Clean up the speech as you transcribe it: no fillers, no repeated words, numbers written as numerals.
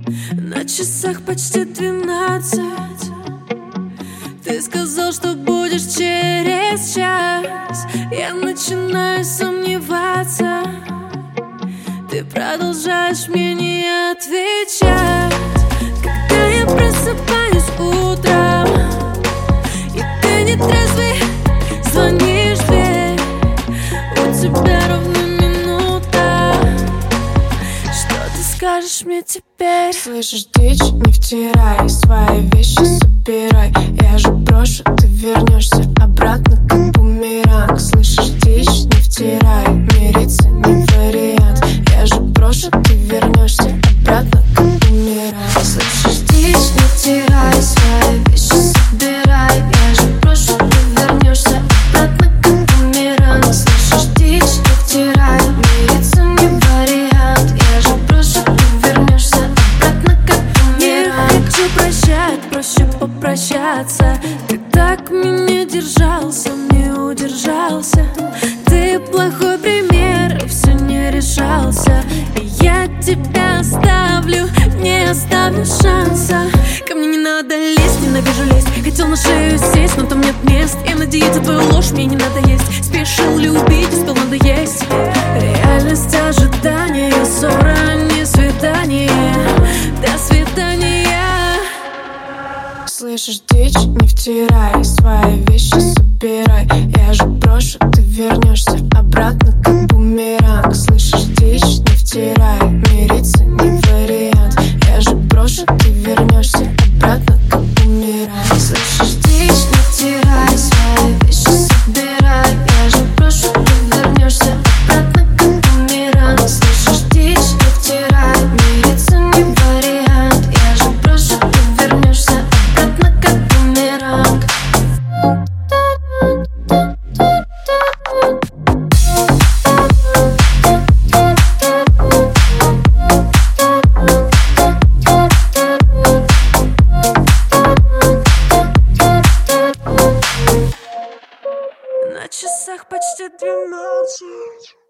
На часах почти 12. Ты сказал, что будешь через час. Я начинаю сомневаться. Ты продолжаешь мне не отвечать. Когда я просыпаюсь утром, и ты не трезвый, звонишь в дверь. У тебя ровно минута. Что ты скажешь мне теперь? Слышишь, дичь, не втирай, свои вещи собирай. Я же брошу, ты вернешься обратно, как бумеранг. Слышишь, дичь, не втирай, мириться не вариант. Я же брошу, ты вернешься обратно, как бумеранг. Слышишь, дичь, не втирай, свои вещи собирай. Я же брошу, ты вернешься обратно, как бумеранг. Слышишь, дичь, не втирай, мириться не вариант. Я же брошу, ты вернешься обратно, как бумеранг. Не хочу прощать, проще попрощаться. Ты так меня держал, сам не удержался. Ты плохой пример, и все не решался. И я тебя оставлю, не оставлю шанса. Ко мне не надо лезть, ненавижу лезть. Хотел на шею сесть, но там нет мест. И надеяться твою ложь мне не надо есть. Спешил любить, успел надоесть. Реальность ожидания, ссора, не свидание. До свидания. Слышишь, дичь, не втирай, свои вещи собирай. Я же брошу, ты вернешься обратно, как бумеранг. Слышишь, дичь, не втирай, мириться не вариант. Я же брошу, ты вернешься обратно, как бумеранг. Слышишь, дичь, не втирай, свои вещи собирай. Я же брошу, ты вернешься обратно, как бумеранг. Слышишь, дичь, не втирай, мириться не вариант. Я же брошу, ты вернешься обратно, как бумеранг. На часах почти 12.